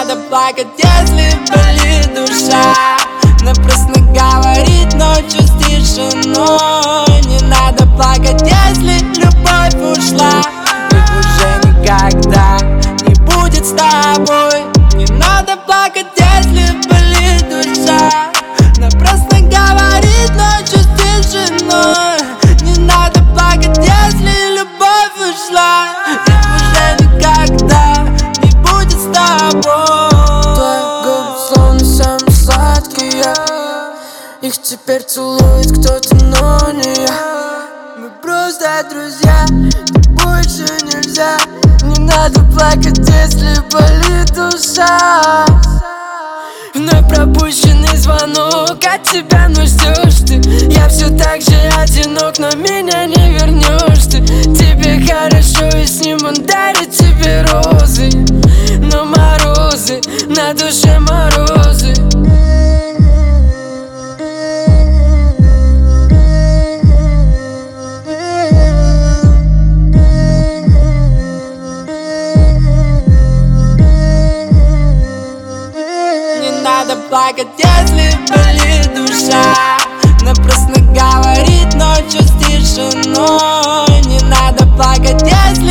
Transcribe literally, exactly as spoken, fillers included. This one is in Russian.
надо плакать, если болит душа. Напрасно говорить ночью с тишиной. Не надо плакать, если любовь ушла. Ведь уже никогда не будет с тобой. Не надо плакать, если болит душа. Напрасно говорить ночью с тишиной. Не надо плакать, если любовь ушла. Ведь уже никогда не будет с тобой. Твои губы словно самые сладкие. Их теперь целует кто-то, но не я. Мы просто друзья, больше нельзя. Не надо плакать, если болит душа. Вновь пропущенный звонок от тебя, но ждешь ты. Я все так же одинок, но меня не вернешь ты. Тебе хорошо, и с ним он дарит тебе розы. Но морозы, на душе морозы. Надо плакать, если болит душа. Напрасно говорить ночью с тишиной. Не надо плакать, если